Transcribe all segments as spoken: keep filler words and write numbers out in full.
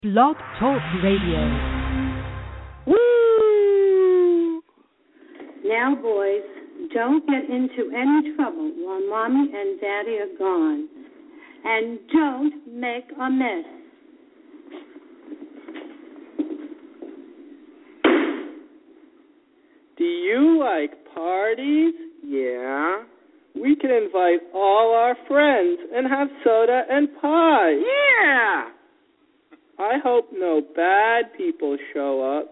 Blog Talk Radio. Woo! Now, boys, don't get into any trouble while Mommy and Daddy are gone. And don't make a mess. Do you like parties? Yeah. We can invite all our friends and have soda and pie. Yeah. I hope no bad people show up.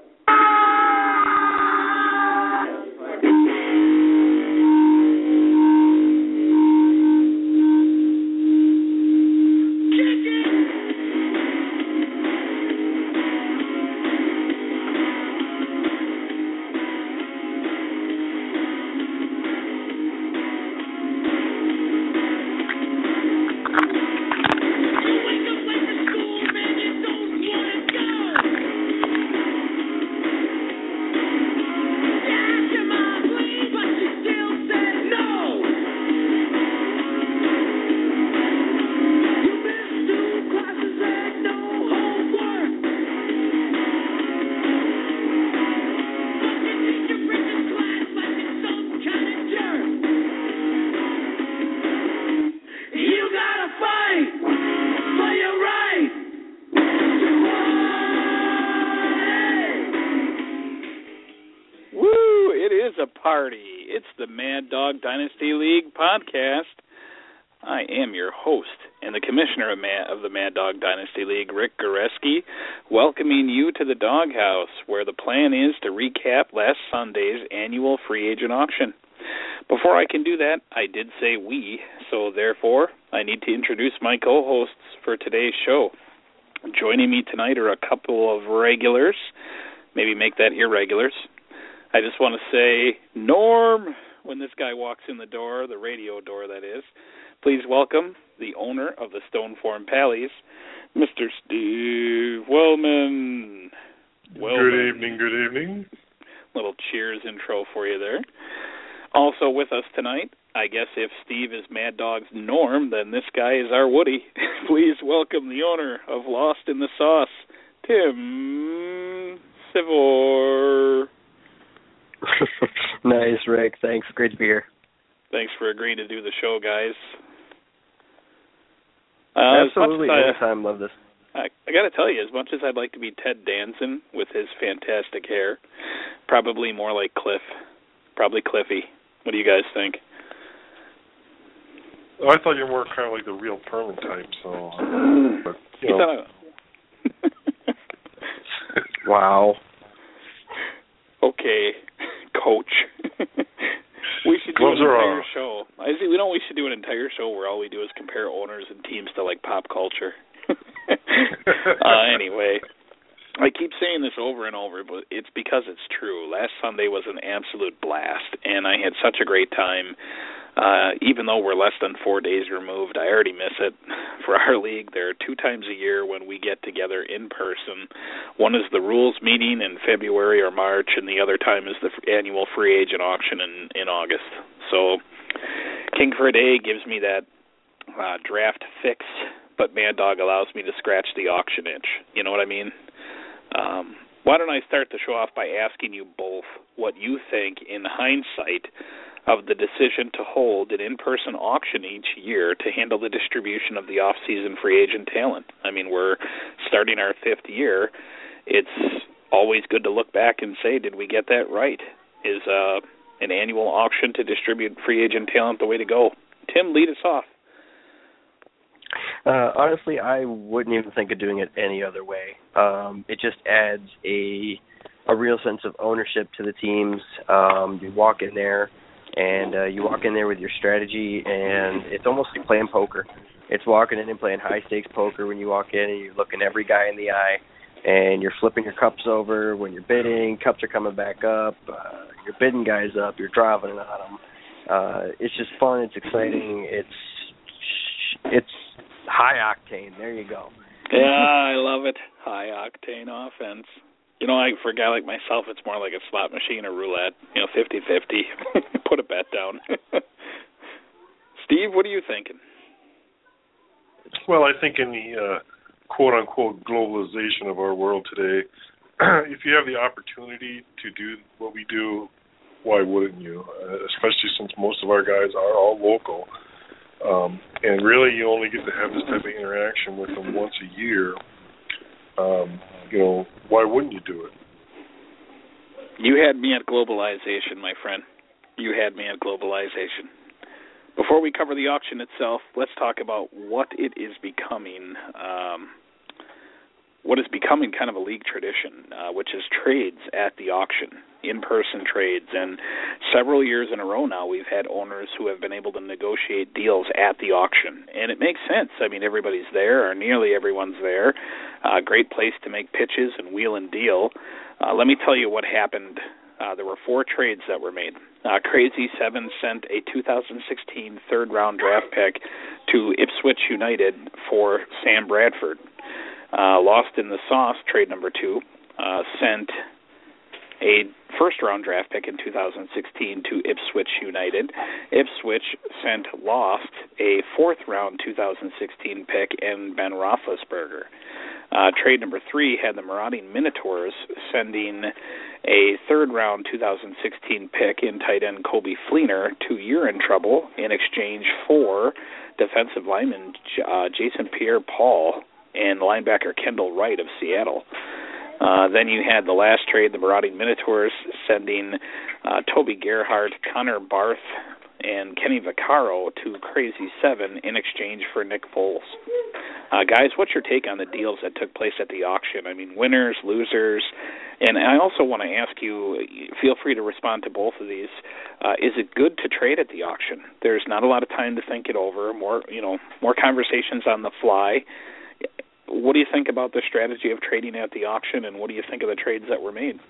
Party. It's the Mad Dog Dynasty League podcast. I am your host and the commissioner of, Mad, of the Mad Dog Dynasty League, Rick Goreski, welcoming you to the Doghouse, where the plan is to recap last Sunday's annual free agent auction. Before I can do that, I did say we, so therefore I need to introduce my co-hosts for today's show. Joining me tonight are a couple of regulars, maybe make that irregulars. I just want to say, Norm, when this guy walks in the door, the radio door that is, please welcome the owner of the Stoneform Pallies, Mister Steve Wellman. Wellman. Good evening, good evening. Little cheers intro for you there. Also with us tonight, I guess if Steve is Mad Dog's Norm, then this guy is our Woody. Please welcome the owner of Lost in the Sauce, Tim Sivor. Nice, Rick. Thanks. Great to be here. Thanks for agreeing to do the show, guys. Uh, Absolutely. I, Anytime. Love this. I, I got to tell you, as much as I'd like to be Ted Danson with his fantastic hair, probably more like Cliff. Probably Cliffy. What do you guys think? Oh, I thought you were more kind of like the real Perlin type, so... But, you know. Wow. Okay, Coach. We should do Gloves an are entire off. show. I see. We know we should do an entire show where all we do is compare owners and teams to like pop culture. uh, anyway, I keep saying this over and over, but it's because it's true. Last Sunday was an absolute blast, and I had such a great time. Uh, even though we're less than four days removed, I already miss it. For our league, there are two times a year when we get together in person. One is the rules meeting in February or March, and the other time is the annual free agent auction in, in August. So King for a Day gives me that uh, draft fix, but Mad Dog allows me to scratch the auction itch. You know what I mean? Um, why don't I start the show off by asking you both what you think, in hindsight, of the decision to hold an in-person auction each year to handle the distribution of the off-season free agent talent. I mean, we're starting our fifth year. It's always good to look back and say, did we get that right? Is uh, an annual auction to distribute free agent talent the way to go? Tim, lead us off. Uh, honestly, I wouldn't even think of doing it any other way. Um, it just adds a a real sense of ownership to the teams. Um, you walk in there, and uh, you walk in there with your strategy, and it's almost like playing poker. It's walking in and playing high-stakes poker when you walk in, and you're looking every guy in the eye, and you're flipping your cups over when you're bidding. Cups are coming back up. Uh, you're bidding guys up. You're driving on them. Uh, it's just fun. It's exciting. It's it's high-octane. There you go. Yeah, I love it. High-octane offense. You know, like for a guy like myself, it's more like a slot machine or roulette. You know, fifty-fifty. Put a bet down. Steve, what are you thinking? Well, I think in the uh, quote-unquote globalization of our world today, if you have the opportunity to do what we do, why wouldn't you? Uh, especially since most of our guys are all local. Um, and really, you only get to have this type of interaction with them once a year. Um, you know, why wouldn't you do it? You had me at globalization, my friend. You had me at globalization. Before we cover the auction itself, let's talk about what it is becoming, um, what is becoming kind of a league tradition, uh, which is trades at the auction, in-person trades. And several years in a row now, we've had owners who have been able to negotiate deals at the auction. And it makes sense. I mean, everybody's there, or nearly everyone's there. Uh, great place to make pitches and wheel and deal. Uh, let me tell you what happened. Uh, there were four trades that were made. Uh, Crazy Seven sent a two thousand sixteen third-round draft pick to Ipswich United for Sam Bradford. Uh, Lost in the Sauce, trade number two, uh, sent a first-round draft pick in two thousand sixteen to Ipswich United. Ipswich sent Lost a fourth-round two thousand sixteen pick and Ben Roethlisberger. Uh, trade number three had the Marauding Minotaurs sending a third-round two thousand sixteen pick in tight end Kobe Fleener to You're in Trouble in exchange for defensive lineman uh, Jason Pierre-Paul and linebacker Kendall Wright of Seattle. Uh, then you had the last trade, the Marauding Minotaurs sending uh, Toby Gerhardt, Connor Barth, and Kenny Vaccaro to Crazy Seven in exchange for Nick Foles. Uh, guys, what's your take on the deals that took place at the auction? I mean, winners, losers, and I also want to ask you, feel free to respond to both of these. Uh, is it good to trade at the auction? There's not a lot of time to think it over, more, you know, more conversations on the fly. What do you think about the strategy of trading at the auction, and what do you think of the trades that were made?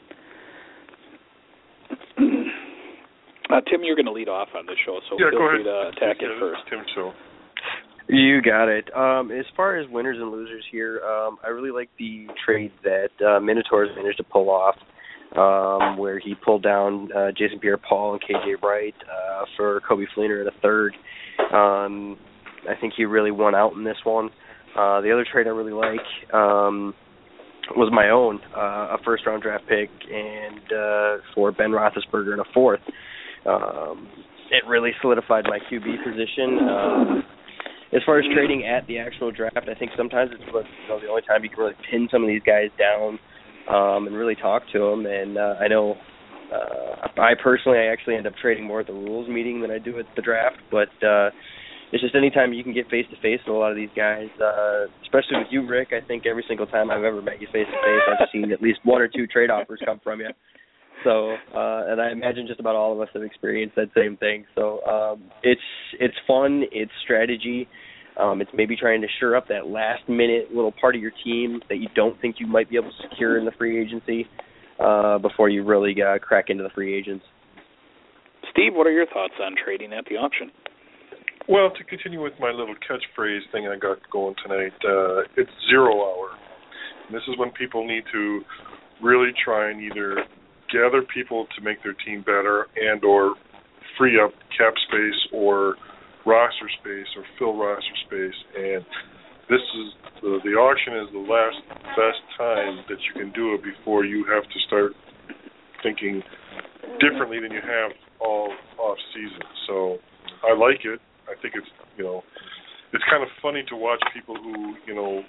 Uh, Tim, you're going to lead off on this show, so yeah, feel go free ahead. to attack yeah, it first. Tim, show. You got it. Um, as far as winners and losers here, um, I really like the trade that uh, Minotaurs managed to pull off, um, where he pulled down uh, Jason Pierre-Paul and K J Wright uh, for Kobe Fleener at a third. Um, I think he really won out in this one. Uh, the other trade I really like um, was my own, uh, a first-round draft pick and uh, for Ben Roethlisberger in a fourth. Um, it really solidified my Q B position. Um, as far as trading at the actual draft, I think sometimes it's you know, the only time you can really pin some of these guys down um, and really talk to them. And uh, I know uh, I personally, I actually end up trading more at the rules meeting than I do at the draft, but uh, it's just any time you can get face-to-face with a lot of these guys, uh, especially with you, Rick. I think every single time I've ever met you face-to-face, I've seen at least one or two trade offers come from you. So, uh, and I imagine just about all of us have experienced that same thing. So um, it's it's fun, it's strategy, um, it's maybe trying to shore up that last-minute little part of your team that you don't think you might be able to secure in the free agency uh, before you really uh, crack into the free agents. Steve, what are your thoughts on trading at the auction? Well, to continue with my little catchphrase thing I got going tonight, uh, it's zero hour. And this is when people need to really try and either gather people to make their team better and or free up cap space or roster space or fill roster space. And this is the, the auction is the last best time that you can do it before you have to start thinking differently than you have all off season. So I like it. I think it's, you know, it's kind of funny to watch people who, you know,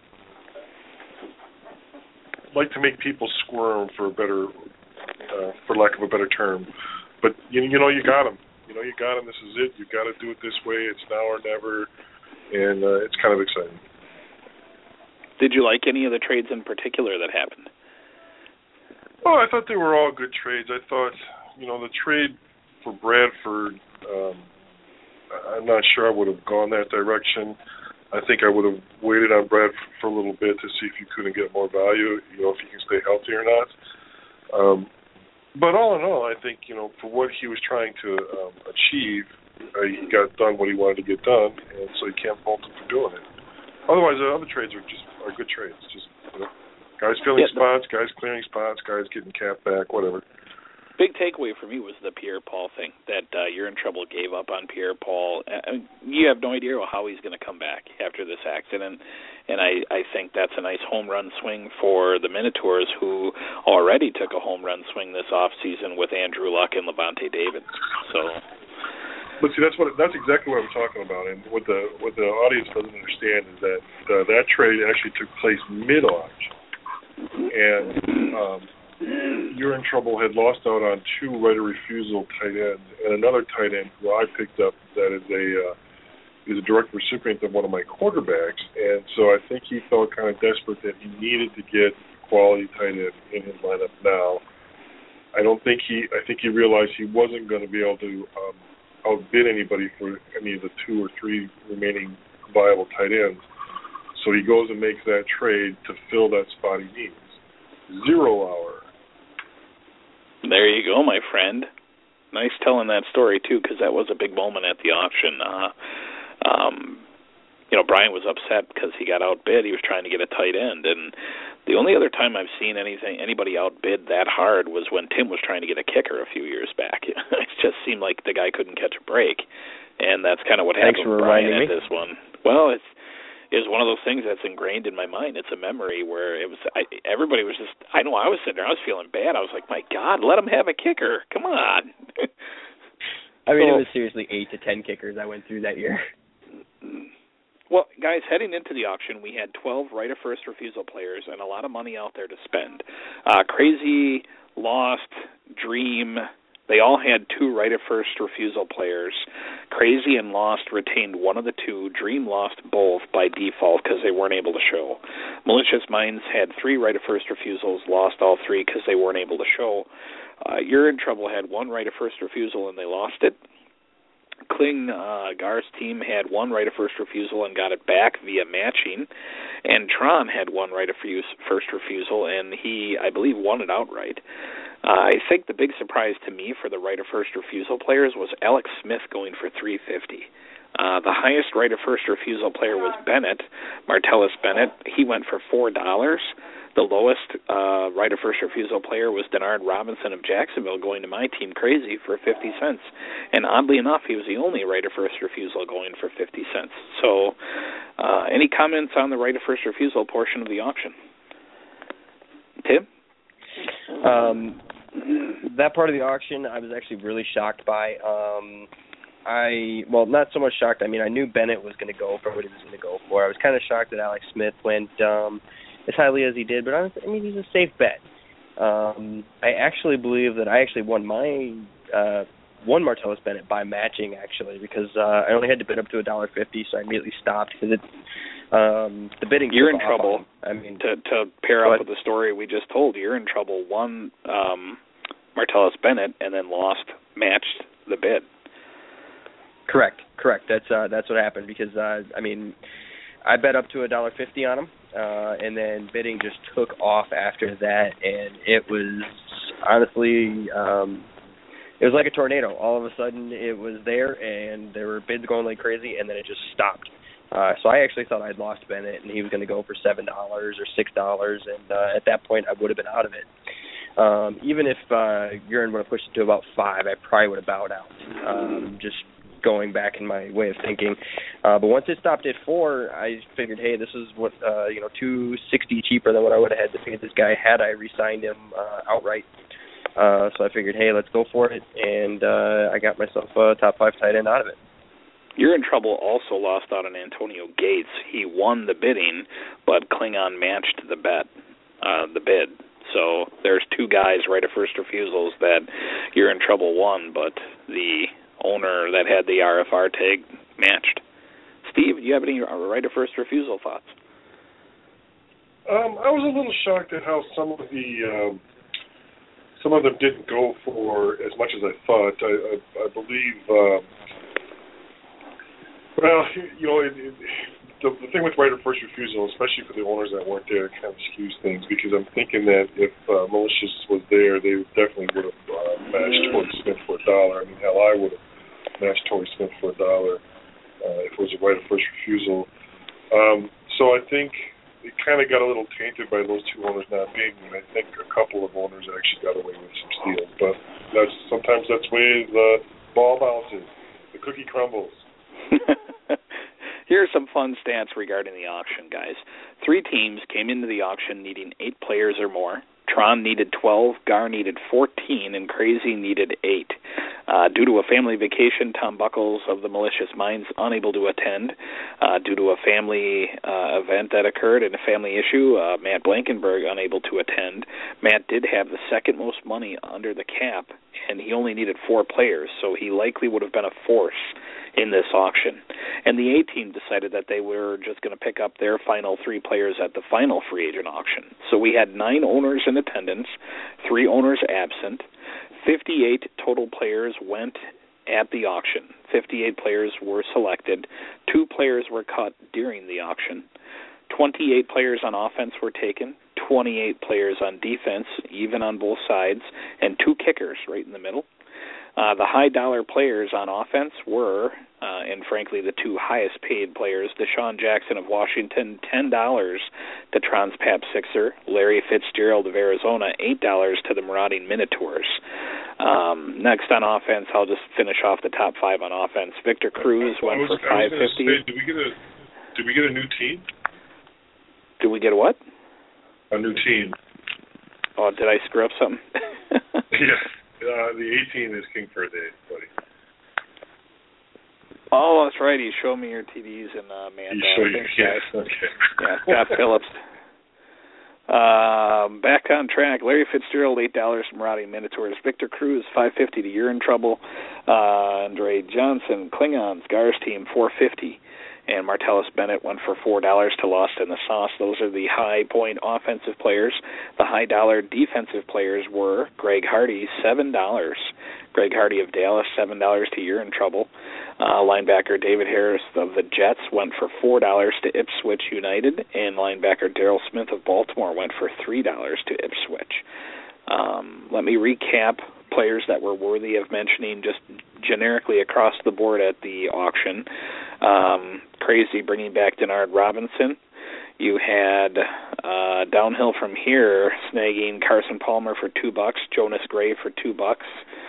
like to make people squirm for a better, uh, for lack of a better term. But, you, you know, you got them. You know, you got them. This is it. You've got to do it this way. It's now or never. And uh, it's kind of exciting. Did you like any of the trades in particular that happened? Oh, I thought they were all good trades. I thought, you know, the trade for Bradford, um, I'm not sure I would have gone that direction. I think I would have waited on Bradford for a little bit to see if you couldn't get more value, you know, if he can stay healthy or not. Um, but all in all, I think, you know, for what he was trying to um, achieve, uh, he got done what he wanted to get done, and so you can't fault him for doing it. Otherwise, the other trades are just are good trades. Just, you know, guys filling yeah, spots, guys clearing spots, guys getting cap back, whatever. big takeaway for me was the Pierre-Paul thing, that uh, You're in Trouble gave up on Pierre-Paul. Uh, you have no idea how he's going to come back after this accident, and I, I think that's a nice home run swing for the Minotaurs, who already took a home run swing this offseason with Andrew Luck and Levante David. So, but see, that's what that's exactly what I'm talking about, and what the what the audience doesn't understand is that uh, that trade actually took place mid-auction, and um, You're in Trouble had lost out on two right of refusal tight ends and another tight end who I picked up that is a uh, is a direct recipient of one of my quarterbacks, and so I think he felt kind of desperate that he needed to get quality tight end in his lineup now. I don't think he I think he realized he wasn't going to be able to um, outbid anybody for any of the two or three remaining viable tight ends, so he goes and makes that trade to fill that spot he needs. Zero hour. There you go, my friend. Nice telling that story, too, because that was a big moment at the auction. Uh, um, you know, Brian was upset because he got outbid. He was trying to get a tight end. And the only other time I've seen anything anybody outbid that hard was when Tim was trying to get a kicker a few years back. It just seemed like the guy couldn't catch a break. And that's kind of what happened with Brian at this one. Well, it's It was one of those things that's ingrained in my mind. It's a memory where it was. I, everybody was just. I know I was sitting there. I was feeling bad. I was like, my God, let him have a kicker. Come on. I mean, so, it was seriously eight to ten kickers I went through that year. Well, guys, heading into the auction, we had twelve right of first refusal players and a lot of money out there to spend. Uh, Crazy, Lost, Dream. They all had two right of first refusal players. Crazy and Lost retained one of the two. Dream lost both by default because they weren't able to show. Malicious Minds had three right of first refusals, lost all three because they weren't able to show. Uh, You're in Trouble had one right of first refusal and they lost it. Kling uh, Gar's team had one right of first refusal and got it back via matching, and Tron had one right of first refusal, and he, I believe, won it outright. Uh, I think the big surprise to me for the right of first refusal players was Alex Smith going for three hundred fifty dollars. Uh, the highest right of first refusal player was Bennett, Martellus Bennett. He went for four dollars. The lowest uh, right of first refusal player was Denard Robinson of Jacksonville, going to my team Crazy for fifty cents. And oddly enough, he was the only right of first refusal going for fifty cents. So uh, any comments on the right of first refusal portion of the auction? Tim? Um, that part of the auction I was actually really shocked by. Um, I, well, not so much shocked. I mean, I knew Bennett was going to go for what he was going to go for. I was kind of shocked that Alex Smith went um, as highly as he did, but I, was, I mean, he's a safe bet. Um, I actually believe that I actually won my uh, won Martellus Bennett by matching, actually, because uh, I only had to bid up to a dollar fifty, so I immediately stopped because it um, the bidding. You're in trouble. I mean, to to pair up with the story we just told, You're in Trouble. Won um, Martellus Bennett and then lost, matched the bid. Correct, correct. That's uh, that's what happened because uh, I mean, I bet up to a dollar fifty on him, uh, and then bidding just took off after that, and it was honestly, um, it was like a tornado. All of a sudden, it was there, and there were bids going like crazy, and then it just stopped. Uh, so I actually thought I'd lost Bennett, and he was going to go for seven dollars or six dollars, and uh, at that point, I would have been out of it. Um, even if uh, Urine would have pushed it to about five, I probably would have bowed out. Um, just going back in my way of thinking, uh, but once it stopped at four, I figured, hey, this is what uh, you know, two sixty cheaper than what I would have had to pay this guy had I re-signed him uh, outright. Uh, so I figured, hey, let's go for it, and uh, I got myself a top five tight end out of it. You're in Trouble also lost out on Antonio Gates. He won the bidding, but Klingon matched the bet, uh, the bid. So there's two guys right of first refusals that You're in Trouble won, but the owner that had the R F R tag matched. Steve, do you have any right of first refusal thoughts? Um, I was a little shocked at how some of the um, some of them didn't go for as much as I thought. I, I, I believe, um, well, you know, it, it, the, the thing with right of first refusal, especially for the owners that weren't there, kind of skews things because I'm thinking that if uh, Malicious was there, they definitely would have uh, matched Torrey Smith for a dollar. I mean, hell, I would have matched Torrey Smith for a dollar uh, if it was a right of first refusal. Um, so I think it kind of got a little tainted by those two owners not being there. I think a couple of owners actually got away with some steals, but way the ball bounces, the cookie crumbles. Here are some fun stats regarding the auction, guys. Three teams came into the auction needing eight players or more. Tron needed twelve, Gar needed fourteen, and Crazy needed eight. Uh, due to a family vacation, Tom Buckles of the Malicious Minds unable to attend. Uh, due to a family uh, event that occurred and a family issue, uh, Matt Blankenberg unable to attend. Matt did have the second most money under the cap, and he only needed four players, so he likely would have been a force in this auction. And the A team decided that they were just going to pick up their final three players at the final free agent auction. So we had nine owners in attendance, three owners absent. fifty-eight total players went at the auction. fifty-eight players were selected. Two players were cut during the auction. twenty-eight players on offense were taken. twenty-eight players on defense, even on both sides, and two kickers right in the middle. Uh, the high-dollar players on offense were, uh, and frankly the two highest-paid players, Deshaun Jackson of Washington, ten dollars to Tron's Pap Sixer, Larry Fitzgerald of Arizona, eight dollars to the Marauding Minotaurs. Um, next on offense, I'll just finish off the top five on offense. Victor Cruz I, I went was, for five fifty. Did we get a Did we get a new team? Did we get a what? A new team. Oh, did I screw up something? Yeah. Uh, the eighteen is King for a day, buddy. Oh, that's right. You showed me your T Ds and uh, man. You show you, yeah, okay. Yeah, Scott Phillips. Um, back on track. Larry Fitzgerald, eight dollars from Marauding Minotaurs. Victor Cruz, five fifty to You're in Trouble. Uh, Andre Johnson, Klingons, Gar's team, four fifty. And Martellus Bennett went for four dollars to Lost in the Sauce. Those are the high-point offensive players. The high-dollar defensive players were Greg Hardy, seven dollars. Greg Hardy of Dallas, seven dollars to You're in Trouble. Uh, linebacker David Harris of the Jets went for four dollars to Ipswich United. And linebacker Daryl Smith of Baltimore went for three dollars to Ipswich. Um, let me recap players that were worthy of mentioning just generically across the board at the auction. Um, Crazy bringing back Denard Robinson. You had uh, downhill from here snagging Carson Palmer for two bucks, Jonas Gray for two bucks.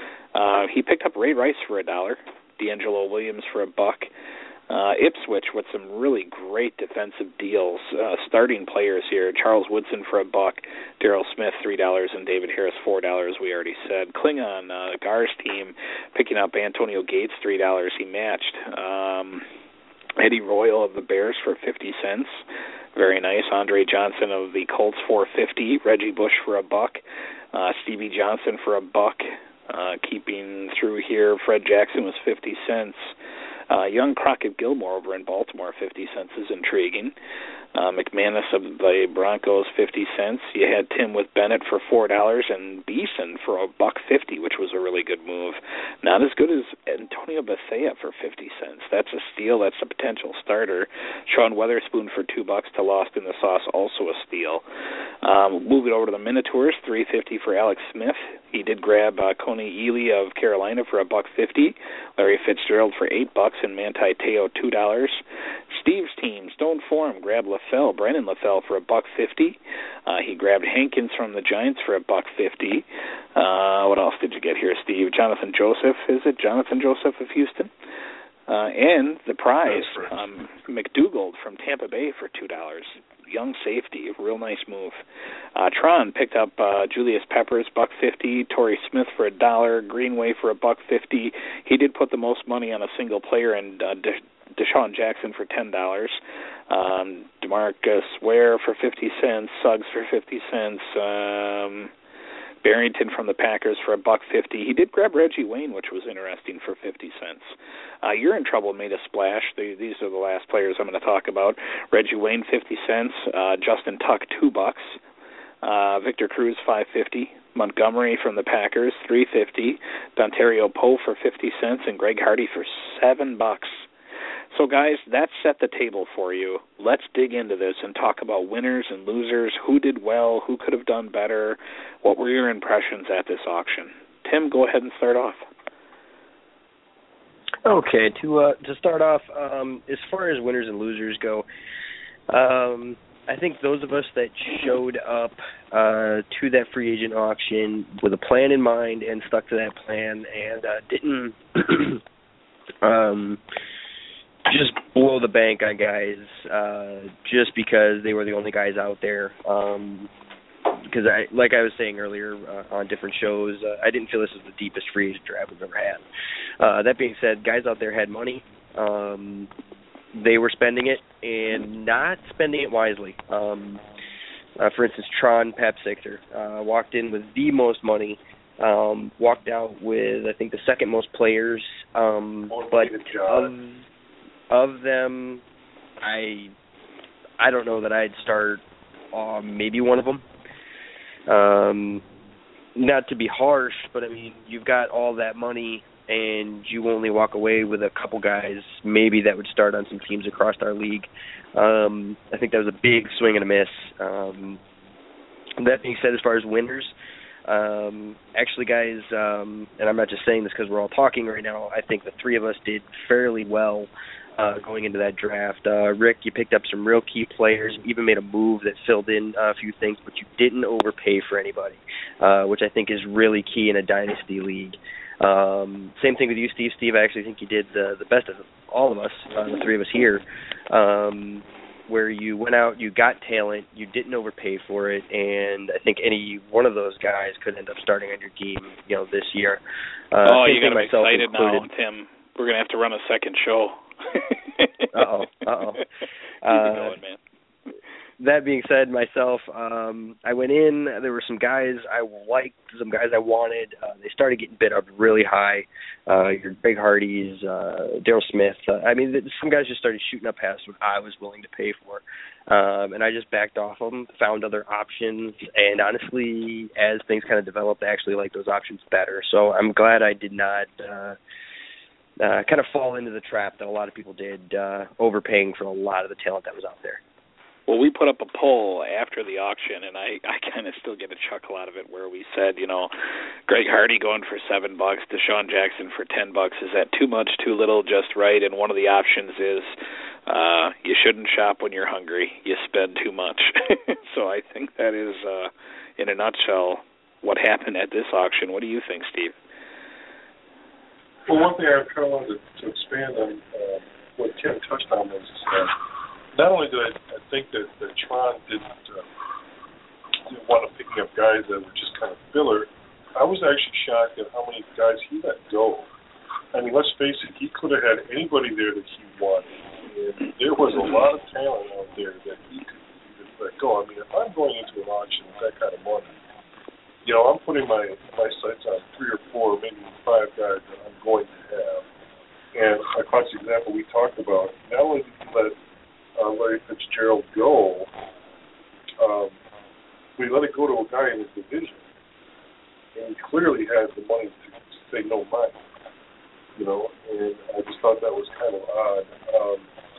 Uh, he picked up Ray Rice for a dollar, D'Angelo Williams for a buck. Uh, Ipswich with some really great defensive deals. Uh, starting players here, Charles Woodson for a buck, Daryl Smith three dollars, and David Harris four dollars, we already said. Klingon, uh, Gar's team, picking up Antonio Gates three dollars, he matched. Um, Eddie Royal of the Bears for fifty cents, very nice. Andre Johnson of the Colts four fifty, Reggie Bush for a buck, uh, Stevie Johnson for a buck. Uh, keeping through here, Fred Jackson was fifty cents. Uh, young Crockett Gilmore over in Baltimore, fifty cents is intriguing. Uh, McManus of the Broncos, fifty cents. You had Tim with Bennett for four dollars and Beeson for a buck fifty, which was a really good move. Not as good as Antonio Bethea for fifty cents. That's a steal. That's a potential starter. Sean Weatherspoon for two bucks to Lost in the Sauce, also a steal. Um, moving over to the Minotaurs, three fifty for Alex Smith. He did grab uh, Coney Ely of Carolina for a buck fifty. Larry Fitzgerald for eight bucks and Manti Te'o two dollars. Steve's team, Stone Forum, grabbed LaFell, Brennan LaFell for a buck fifty. Uh, he grabbed Hankins from the Giants for a buck fifty. Uh, what else did you get here, Steve? Jonathan Joseph, is it? Jonathan Joseph of Houston. Uh, and the prize, um, McDougald from Tampa Bay for two dollars. Young safety, a real nice move. Uh, Tron picked up uh, Julius Peppers, buck fifty. Torrey Smith for a dollar. Greenway for a buck fifty. He did put the most money on a single player, and uh, De- Deshaun Jackson for ten dollars. Um, DeMarcus Ware for fifty cents. Suggs for fifty cents. Um, Barrington from the Packers for a buck fifty. He did grab Reggie Wayne, which was interesting, for fifty cents. Uh, You're in Trouble made a splash. The, these are the last players I'm going to talk about. Reggie Wayne, fifty cents. Uh, Justin Tuck, two bucks. Uh, Victor Cruz, five fifty. Montgomery from the Packers, three fifty. Dontario Poe for fifty cents, and Greg Hardy for seven bucks. So, guys, that set the table for you. Let's dig into this and talk about winners and losers, who did well, who could have done better. What were your impressions at this auction? Tim, go ahead and start off. Okay, to uh, to start off, um, as far as winners and losers go, um, I think those of us that showed up uh, uh, to that free agent auction with a plan in mind and stuck to that plan and uh, didn't um, just blow the bank on guys uh, just because they were the only guys out there. Um, because, I, like I was saying earlier uh, on different shows, uh, I didn't feel this was the deepest free agent draft we've ever had. Uh, that being said, guys out there had money. Um, they were spending it and not spending it wisely. Um, uh, for instance, Tron Papsictor uh, walked in with the most money, um, walked out with, I think, the second most players. Um, but of, of them, I I don't know that I'd start uh, maybe one of them. Um, not to be harsh, but, I mean, you've got all that money and you only walk away with a couple guys maybe that would start on some teams across our league. Um, I think that was a big swing and a miss. Um, that being said, as far as winners, um, actually, guys, um, and I'm not just saying this because we're all talking right now, I think the three of us did fairly well uh, going into that draft. Uh, Rick, you picked up some real key players, even made a move that filled in a few things, but you didn't overpay for anybody, uh, which I think is really key in a dynasty league. Um, same thing with you, Steve. Steve, I actually think you did the, the best of all of us, uh, the three of us here, um, where you went out, you got talent, you didn't overpay for it, and I think any one of those guys could end up starting on your team, you know, this year. Uh, oh, you got to be excited included. now, Tim. We're going to have to run a second show. uh-oh, uh-oh. Keep uh, it going, man. That being said, myself, um, I went in. There were some guys I liked, some guys I wanted. Uh, they started getting bid up really high. Uh, your Greg Hardys, uh, Daryl Smith. Uh, I mean, some guys just started shooting up past what I was willing to pay for. Um, and I just backed off them, found other options. And honestly, as things kind of developed, I actually liked those options better. So I'm glad I did not uh, uh, kind of fall into the trap that a lot of people did, uh, overpaying for a lot of the talent that was out there. Well, we put up a poll after the auction, and I, I kind of still get a chuckle out of it, where we said, you know, Greg Hardy going for seven bucks, Deshaun Jackson for ten bucks. Is that too much, too little, just right? And one of the options is uh, you shouldn't shop when you're hungry. You spend too much. So I think that is, uh, in a nutshell, what happened at this auction. What do you think, Steve? Well, one thing I kind of wanted to, to expand on uh, what Tim touched on was uh, not only did I, I think that, that Tron didn't, uh, didn't want to pick up guys that were just kind of filler, I was actually shocked at how many guys he let go. I mean, let's face it, he could have had anybody there that he wanted. And there was a lot of talent out there that he could, he could let go. I mean, if I'm going into an auction with that kind of money, you know, I'm putting my, my sights on three or four, maybe five guys that I'm going to have. And across the example we talked about, not only did he let Uh, Larry Fitzgerald go, um, we let it go to a guy in his division, and he clearly has the money to, to say no mind, you know, and I just thought that was kind of odd. Um,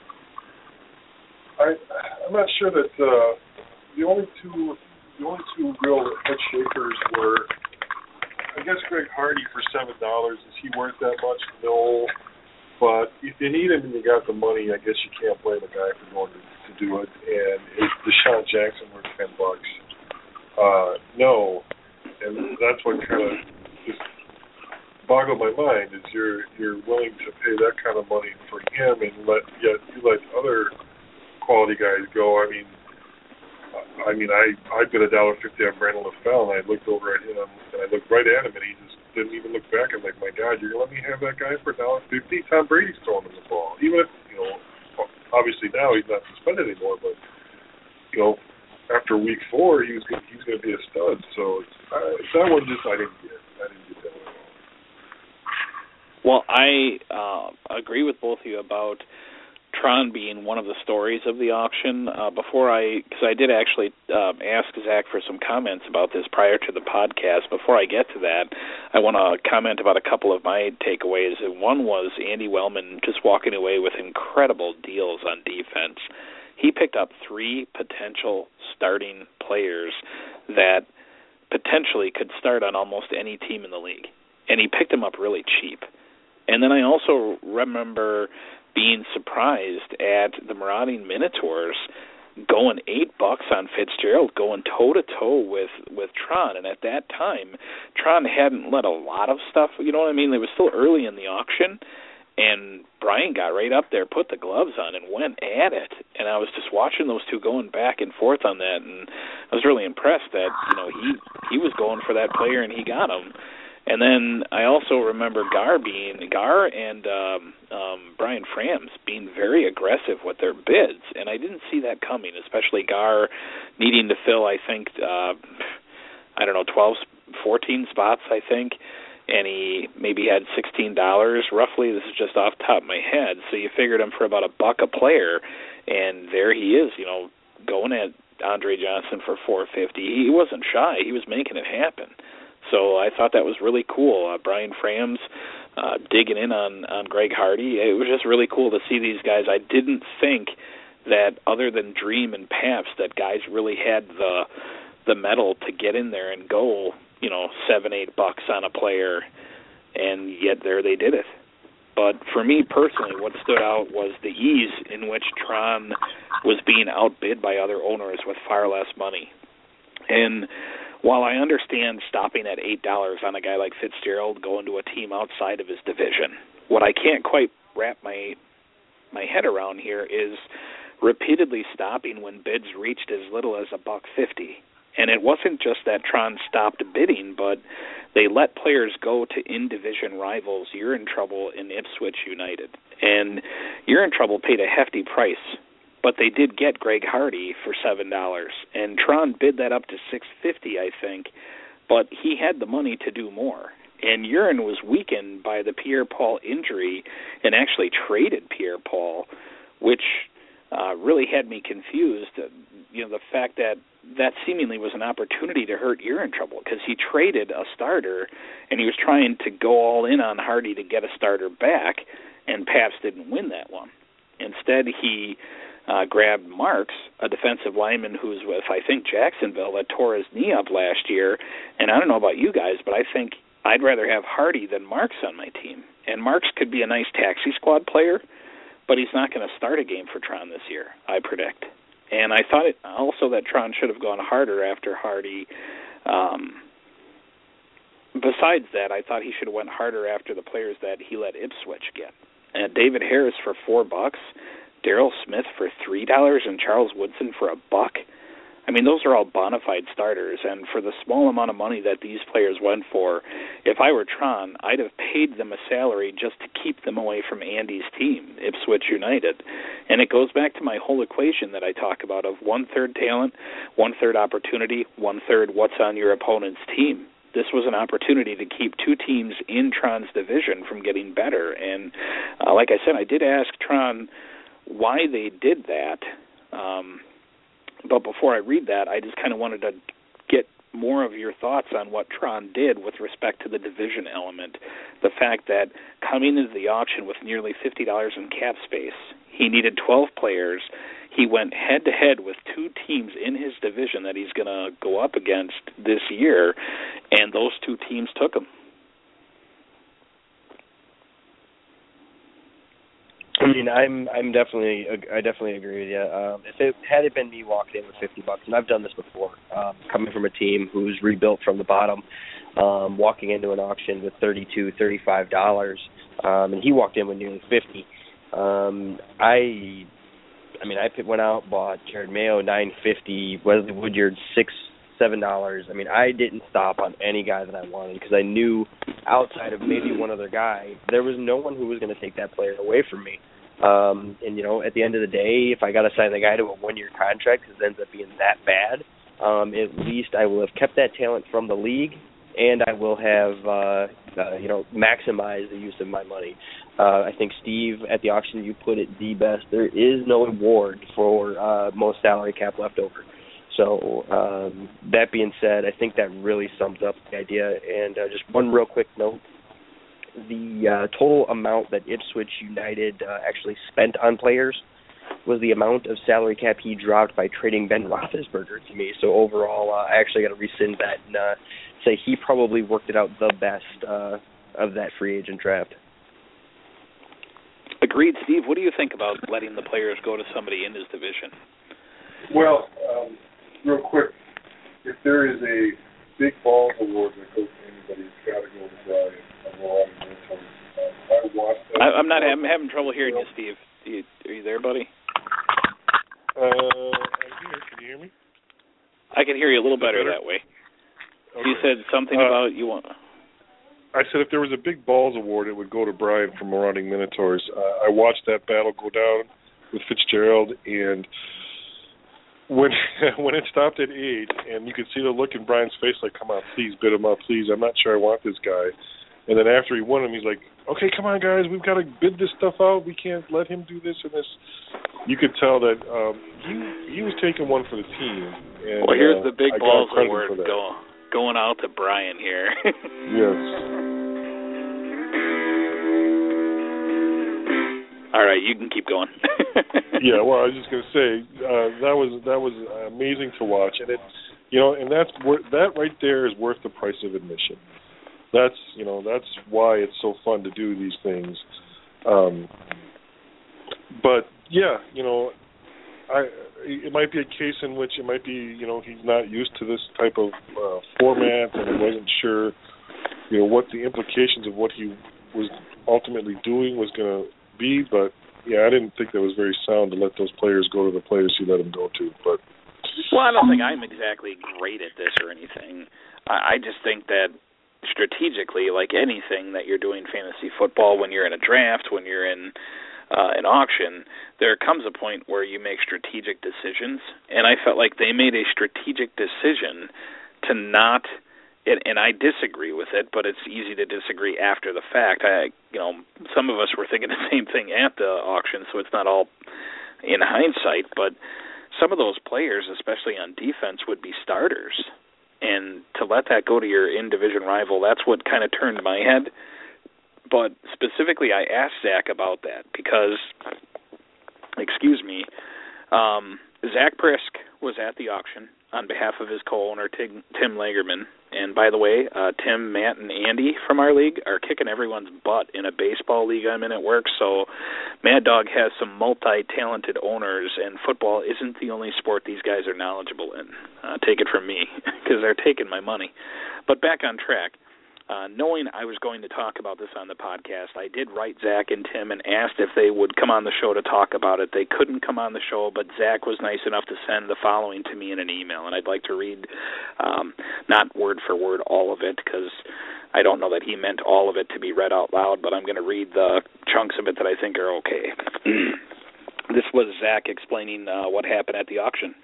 I, I'm not sure that uh, the only two, the only two real head shakers were, I guess, Greg Hardy for seven dollars. Is he worth that much? No. But if you need him and you got the money, I guess you can't blame a guy for going to, to do it. And if Deshaun Jackson worth ten bucks, uh, no. And that's what kind of just boggled my mind is you're you're willing to pay that kind of money for him, and let yet you let other quality guys go. I mean, I mean, I I bid a dollar fifty on Brandon LaFell, and I looked over at him and I looked right at him, and he just didn't even look back. I'm like, my God, you're gonna let me have that guy for a dollar fifty? Tom Brady's throwing him the ball. Even if, you know, obviously now he's not suspended anymore, but you know, after week four, he was gonna, he's going to be a stud. So uh, that one just I didn't get. I didn't get that one. Well, I uh, agree with both of you about Tron being one of the stories of the auction. Uh, before I, because I did actually uh, ask Zach for some comments about this prior to the podcast. Before I get to that, I want to comment about a couple of my takeaways. And one was Andy Wellman just walking away with incredible deals on defense. He picked up three potential starting players that potentially could start on almost any team in the league, and he picked them up really cheap. And then I also remember being surprised at the Marauding Minotaurs going eight bucks on Fitzgerald, going toe to toe with with Tron, and at that time, Tron hadn't let a lot of stuff. You know what I mean? It was still early in the auction, and Brian got right up there, put the gloves on, and went at it. And I was just watching those two going back and forth on that, and I was really impressed that you know he he was going for that player and he got him. And then I also remember Gar being Gar and um, um, Brian Frams being very aggressive with their bids, and I didn't see that coming. Especially Gar needing to fill, I think, uh, I don't know, twelve, fourteen spots, I think, and he maybe had sixteen dollars roughly. This is just off the top of my head. So you figured him for about a buck a player, and there he is, you know, going at Andre Johnson for four fifty. He wasn't shy. He was making it happen. So I thought that was really cool. Uh, Brian Frams uh, digging in on, on Greg Hardy. It was just really cool to see these guys. I didn't think that other than Dream and Pabst that guys really had the the mettle to get in there and go, you know, seven, eight bucks on a player, and yet there they did it. But for me personally, what stood out was the ease in which Tron was being outbid by other owners with far less money. And while I understand stopping at eight dollars on a guy like Fitzgerald going to a team outside of his division, what I can't quite wrap my my head around here is repeatedly stopping when bids reached as little as a buck fifty. And it wasn't just that Tron stopped bidding, but they let players go to in-division rivals. You're in trouble in Ipswich United. And You're in Trouble paid a hefty price, but they did get Greg Hardy for seven dollars, and Tron bid that up to six fifty, I think, but he had the money to do more. And Urin was weakened by the Pierre-Paul injury and actually traded Pierre-Paul, which uh, really had me confused. Uh, you know, the fact that that seemingly was an opportunity to hurt Urin Trouble, because he traded a starter, and he was trying to go all in on Hardy to get a starter back, and Pabst didn't win that one. Instead, he Uh, grabbed Marks, a defensive lineman who's with, I think, Jacksonville, that tore his knee up last year. And I don't know about you guys, but I think I'd rather have Hardy than Marks on my team. And Marks could be a nice taxi squad player, but he's not going to start a game for Tron this year, I predict. And I thought it also that Tron should have gone harder after Hardy. Um, besides that, I thought he should have went harder after the players that he let Ipswich get. And David Harris for four bucks. Daryl Smith for three dollars and Charles Woodson for a buck. I mean, those are all bona fide starters, and for the small amount of money that these players went for, if I were Tron, I'd have paid them a salary just to keep them away from Andy's team, Ipswich United. And it goes back to my whole equation that I talk about of one-third talent, one-third opportunity, one-third what's on your opponent's team. This was an opportunity to keep two teams in Tron's division from getting better. And uh, like I said, I did ask Tron why they did that, um, but before I read that, I just kind of wanted to get more of your thoughts on what Tron did with respect to the division element. The fact that coming into the auction with nearly fifty dollars in cap space, he needed twelve players. He went head-to-head with two teams in his division that he's going to go up against this year, and those two teams took him. I mean, I'm I'm definitely I definitely agree with you. Um, if it had it been me walking in with fifty bucks, and I've done this before, um, coming from a team who's rebuilt from the bottom, um, walking into an auction with thirty-two, thirty-five dollars, um, and he walked in with nearly fifty. Um, I, I mean, I went out, bought Jared Mayo nine fifty, Wesley Woodyard six. Seven dollars. I mean, I didn't stop on any guy that I wanted because I knew outside of maybe one other guy, there was no one who was going to take that player away from me. Um, and you know, at the end of the day, if I got to sign the guy to a one-year contract because it ends up being that bad, um, at least I will have kept that talent from the league, and I will have uh, uh, you know maximized the use of my money. Uh, I think Steve at the auction you put it the best. There is no award for uh, most salary cap left over. So um, that being said, I think that really sums up the idea. And uh, just one real quick note, the uh, total amount that Ipswich United uh, actually spent on players was the amount of salary cap he dropped by trading Ben Roethlisberger to me. So overall, uh, I actually got to rescind that and uh, say he probably worked it out the best uh, of that free agent draft. Agreed. Steve, what do you think about letting the players go to somebody in his division? Well, um, real quick, if there is a big balls award that goes to anybody, it's got to go to Brian. I watched that. I, I'm not. I'm having trouble hearing you, Steve. Are you, are you there, buddy? Uh, I'm here. Can you hear me? I can hear you a little better, better that way. Okay. You said something uh, about you want. I said if there was a big balls award, it would go to Brian from Marauding Minotaurs. Uh, I watched that battle go down with Fitzgerald, and when when it stopped at eight, and you could see the look in Brian's face, like, come on, please, bid him up, please. I'm not sure I want this guy. And then after he won him, he's like, okay, come on, guys, we've got to bid this stuff out. We can't let him do this and this. You could tell that um, he he was taking one for the team. And, well, here's uh, the big I balls got credit award for that. go, going out to Brian here. Yes. All right, you can keep going. Yeah, well, I was just going to say uh, that was that was amazing to watch, and it, you know, and that's wor- that right there is worth the price of admission. That's you know that's why it's so fun to do these things. Um, but yeah, you know, I it might be a case in which it might be you know he's not used to this type of uh, format, and he wasn't sure you know what the implications of what he was ultimately doing was going to be, but. Yeah, I didn't think that was very sound to let those players go to the players he let them go to. But well, I don't think I'm exactly great at this or anything. I, I just think that strategically, like anything that you're doing fantasy football, when you're in a draft, when you're in uh, an auction, there comes a point where you make strategic decisions. And I felt like they made a strategic decision to not. It, and I disagree with it, but it's easy to disagree after the fact. I, you know, some of us were thinking the same thing at the auction, so it's not all in hindsight. But some of those players, especially on defense, would be starters, and to let that go to your in-division rival, that's what kind of turned my head. But specifically, I asked Zach about that because, excuse me, um, Zach Prisk was at the auction on behalf of his co-owner, Tim, Tim Lagerman. And by the way, uh, Tim, Matt, and Andy from our league are kicking everyone's butt in a baseball league I'm in at work. So Mad Dog has some multi-talented owners, and football isn't the only sport these guys are knowledgeable in. Uh, take it from me, because they're taking my money. But back on track. Uh, knowing I was going to talk about this on the podcast, I did write Zach and Tim and asked if they would come on the show to talk about it. They couldn't come on the show, but Zach was nice enough to send the following to me in an email, and I'd like to read, um, not word for word all of it, because I don't know that he meant all of it to be read out loud, but I'm going to read the chunks of it that I think are okay. This was Zach explaining uh, what happened at the auction.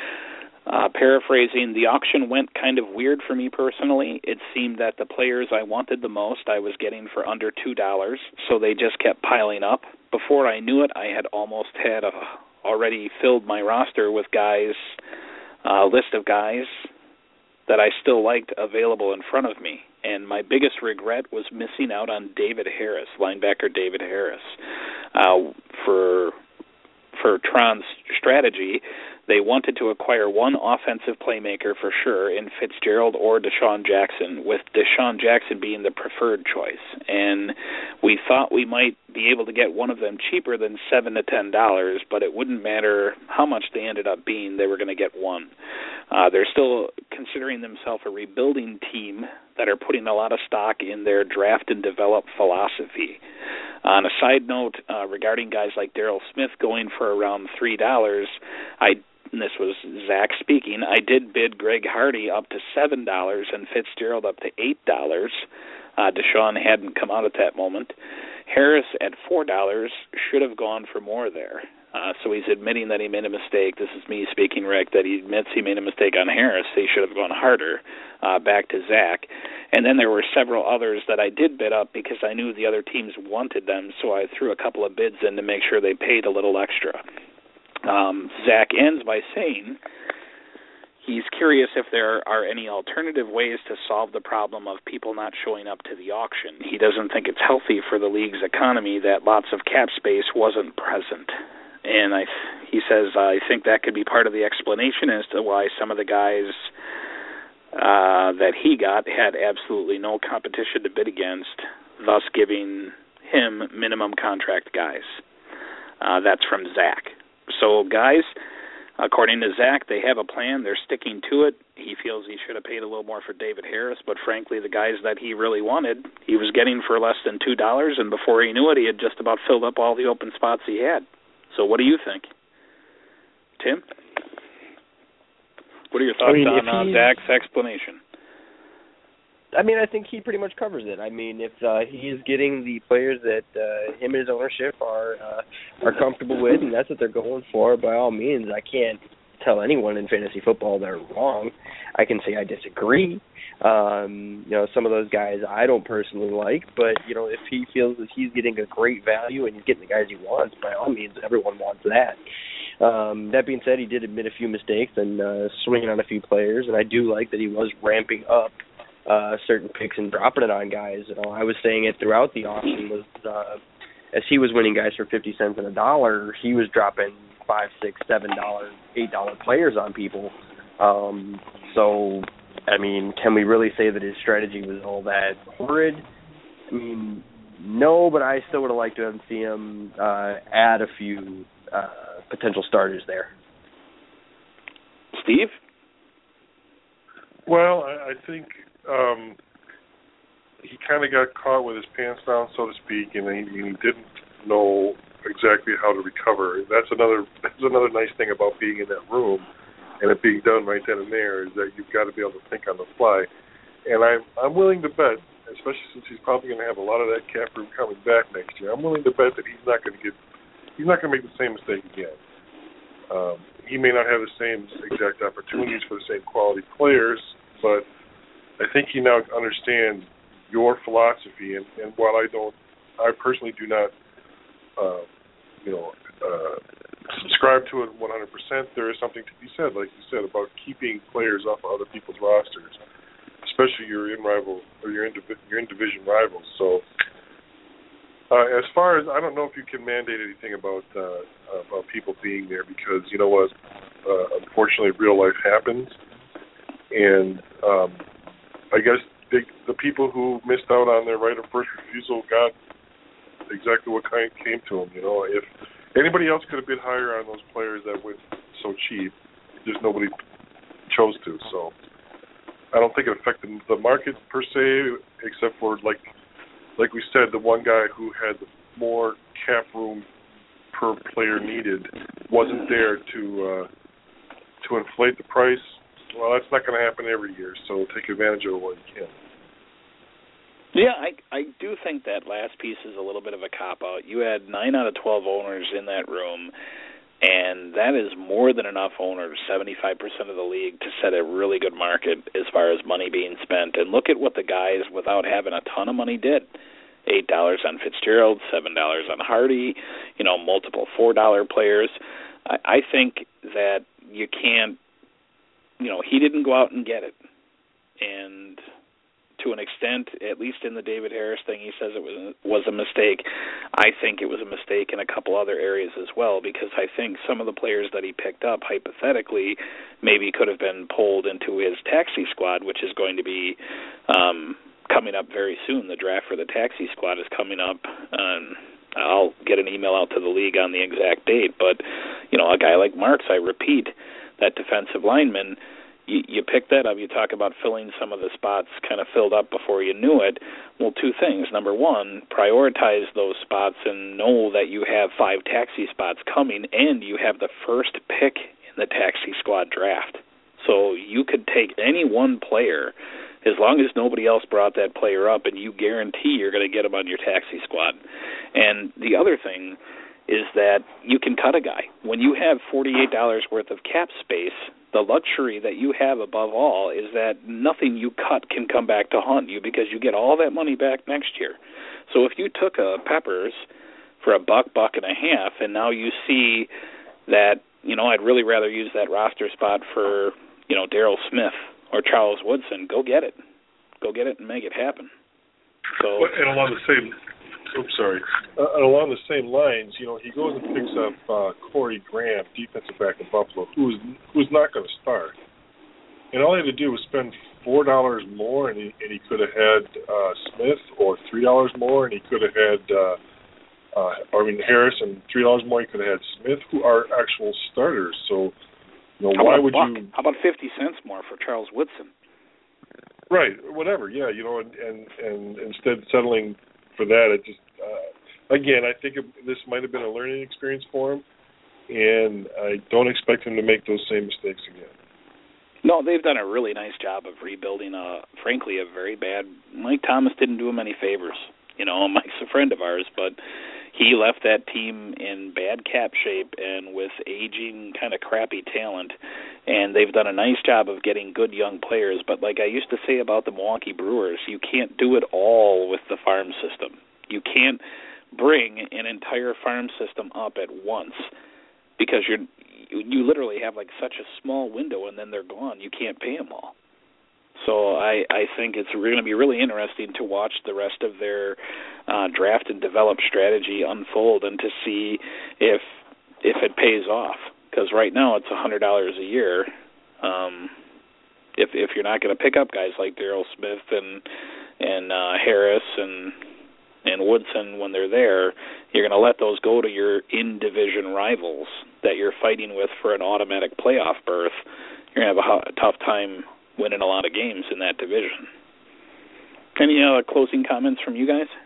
Uh, paraphrasing, the auction went kind of weird for me personally. It seemed that the players I wanted the most I was getting for under two dollars, so they just kept piling up. Before I knew it, I had almost had a, already filled my roster with guys, a uh, list of guys that I still liked available in front of me. And my biggest regret was missing out on David Harris, linebacker David Harris. Uh, for for Tron's strategy, they wanted to acquire one offensive playmaker for sure in Fitzgerald or Deshaun Jackson, with Deshaun Jackson being the preferred choice. And we thought we might be able to get one of them cheaper than seven to ten dollars, but it wouldn't matter how much they ended up being. They were going to get one. Uh, they're still considering themselves a rebuilding team that are putting a lot of stock in their draft and develop philosophy. On a side note, uh, regarding guys like Daryl Smith going for around three dollars, I and this was Zach speaking, I did bid Greg Hardy up to seven dollars and Fitzgerald up to eight dollars. Uh, Deshaun hadn't come out at that moment. Harris at four dollars should have gone for more there. Uh, so he's admitting that he made a mistake. This is me speaking, Rick, that he admits he made a mistake on Harris. He should have gone harder. Uh, back to Zach. And then there were several others that I did bid up because I knew the other teams wanted them, so I threw a couple of bids in to make sure they paid a little extra. Um, Zach ends by saying he's curious if there are any alternative ways to solve the problem of people not showing up to the auction. He doesn't think it's healthy for the league's economy that lots of cap space wasn't present. And I, he says, I think that could be part of the explanation as to why some of the guys uh, that he got had absolutely no competition to bid against, thus giving him minimum contract guys. Uh, that's from Zach. So, guys, According to Zach, they have a plan. They're sticking to it. He feels he should have paid a little more for David Harris, but frankly, the guys that he really wanted, he was getting for less than two dollars, and before he knew it, he had just about filled up all the open spots he had. So what do you think? Tim? What are your thoughts I mean, on uh, Zach's explanation? I mean, I think he pretty much covers it. I mean, if uh, he is getting the players that uh, him and his ownership are uh, are comfortable with, and that's what they're going for, by all means, I can't tell anyone in fantasy football they're wrong. I can say I disagree. Um, you know, some of those guys I don't personally like, but, you know, if he feels that he's getting a great value and he's getting the guys he wants, by all means, everyone wants that. Um, that being said, he did admit a few mistakes and uh, swinging on a few players, and I do like that he was ramping up Uh, certain picks and dropping it on guys. You know, I was saying it throughout the auction was uh, as he was winning guys for fifty cents and a dollar, he was dropping five, six, seven dollar, eight dollar players on people. Um, so, I mean, can we really say that his strategy was all that horrid? I mean, no, but I still would have liked to have seen him uh, add a few uh, potential starters there. Steve? Well, I, I think. Um, he kind of got caught with his pants down, so to speak, and he, he didn't know exactly how to recover. That's another that's another nice thing about being in that room and it being done right then and there is that you've got to be able to think on the fly. And I'm I'm willing to bet, especially since he's probably going to have a lot of that cap room coming back next year, I'm willing to bet that he's not going to get he's not going to make the same mistake again. Um, he may not have the same exact opportunities for the same quality players, but I think he now understands your philosophy, and, and while I don't, I personally do not, uh, you know, uh, subscribe to it one hundred percent, there is something to be said, like you said, about keeping players off of other people's rosters, especially your in-rival, or your, indiv- your in-division rivals. So, uh, as far as, I don't know if you can mandate anything about, uh, about people being there, because, you know what, uh, unfortunately, real life happens, and, um, I guess they, the people who missed out on their right of first refusal got exactly what kind came to them. You know, if anybody else could have bid higher on those players that went so cheap, just nobody chose to. So I don't think it affected the market per se, except for like like we said, the one guy who had more cap room per player needed wasn't there to uh, to inflate the price. Well, that's not going to happen every year, so take advantage of it when you can. Yeah, I I do think that last piece is a little bit of a cop-out. You had nine out of twelve owners in that room, and that is more than enough owners, seventy-five percent of the league, to set a really good market as far as money being spent. And look at what the guys, without having a ton of money, did. eight dollars on Fitzgerald, seven dollars on Hardy, you know, multiple four dollar players. I, I think that you can't, you know, he didn't go out and get it. And to an extent, at least in the David Harris thing, he says it was, was a mistake. I think it was a mistake in a couple other areas as well, because I think some of the players that he picked up, hypothetically, maybe could have been pulled into his taxi squad, which is going to be um, coming up very soon. The draft for the taxi squad is coming up. Um, I'll get an email out to the league on the exact date. But, you know, a guy like Marks, I repeat, that defensive lineman, you, you pick that up, you talk about filling some of the spots kind of filled up before you knew it. Well, two things. Number one, prioritize those spots and know that you have five taxi spots coming, and you have the first pick in the taxi squad draft. So you could take any one player, as long as nobody else brought that player up, and you guarantee you're going to get him on your taxi squad. And the other thing is that you can cut a guy. When you have forty-eight dollars worth of cap space, the luxury that you have above all is that nothing you cut can come back to haunt you, because you get all that money back next year. So if you took a Peppers for a buck, buck and a half, and now you see that, you know, I'd really rather use that roster spot for, you know, Darryl Smith or Charles Woodson, go get it. Go get it and make it happen. So, and along the same Oops, sorry. Uh, along the same lines, you know, he goes and picks up uh, Corey Graham, defensive back in Buffalo, who's who's not going to start. And all he had to do was spend four dollars more, and he and he could have had uh, Smith, or three dollars more, and he could have had, uh, uh, I mean, Harris, and three dollars more, he could have had Smith, who are actual starters. So You know, how why about would buck? you? How about fifty cents more for Charles Woodson? Right, whatever. Yeah, you know, and and, and instead settling for that, it just uh, again, I think it, this might have been a learning experience for him, and I don't expect him to make those same mistakes again. No, they've done a really nice job of rebuilding, a, frankly, a very bad... Mike Thomas didn't do him any favors. You know, Mike's a friend of ours, but he left that team in bad cap shape and with aging, kind of crappy talent, and they've done a nice job of getting good young players. But like I used to say about the Milwaukee Brewers, you can't do it all with the farm system. You can't bring an entire farm system up at once because you're... you literally have like such a small window and then they're gone. You can't pay them all. So I, I think it's going to be really interesting to watch the rest of their uh, draft and develop strategy unfold and to see if if it pays off. Because right now it's one hundred dollars a year. Um, if if you're not going to pick up guys like Darryl Smith and and uh, Harris and and Woodson when they're there, you're going to let those go to your in-division rivals that you're fighting with for an automatic playoff berth. You're going to have a, a tough time winning a lot of games in that division. Any uh, closing comments from you guys?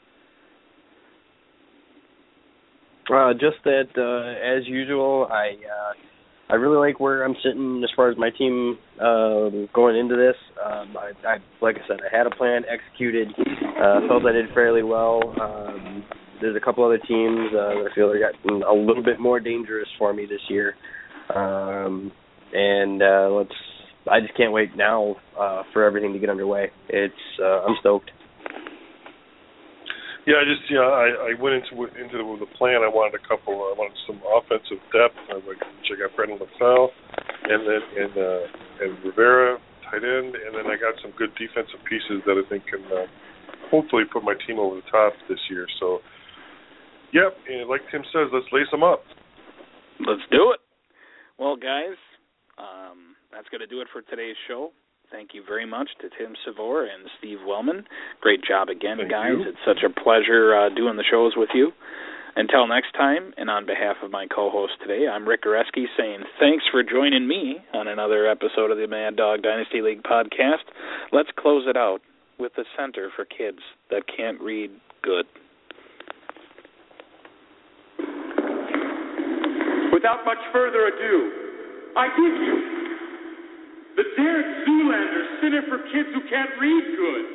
Uh, just that, uh, as usual, I uh, I really like where I'm sitting as far as my team uh, going into this. Um, I, I, like I said, I had a plan, executed, uh, felt I did fairly well. Um, there's a couple other teams uh, that I feel are gotten a little bit more dangerous for me this year. Um, and uh, let's. I just can't wait now uh, for everything to get underway. It's uh, I'm stoked. Yeah, I just yeah, I, I went into into the, the plan. I wanted a couple. I wanted some offensive depth. I like check out Brendan LaFell, and then and uh, and Rivera tight end, and then I got some good defensive pieces that I think can uh, hopefully put my team over the top this year. So, yep, and like Tim says, let's lace them up. Let's do it. Well, guys, um, that's going to do it for today's show. Thank you very much to Tim Savor and Steve Wellman. Great job again, Thank guys. you. It's such a pleasure uh, doing the shows with you. Until next time, and on behalf of my co-host today, I'm Rick Goreski saying thanks for joining me on another episode of the Mad Dog Dynasty League podcast. Let's close it out with the Center for Kids That Can't Read Good. Without much further ado, I give you the Derek Zoolander Center for Kids Who Can't Read Good.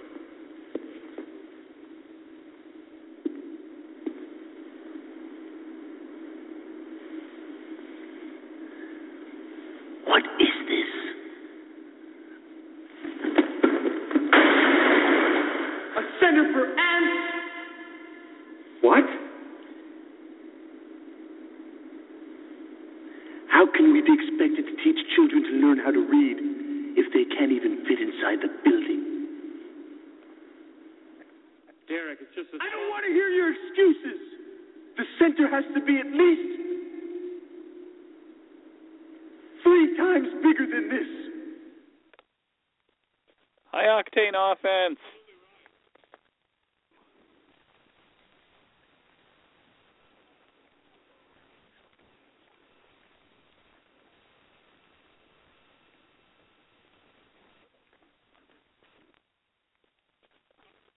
What is this? A center for ants? What? How can we be expected to teach children to learn how to read if they can't even fit inside the building? Derek, it's just a... I don't want to hear your excuses. The center has to be at least three times bigger than this. High octane offense.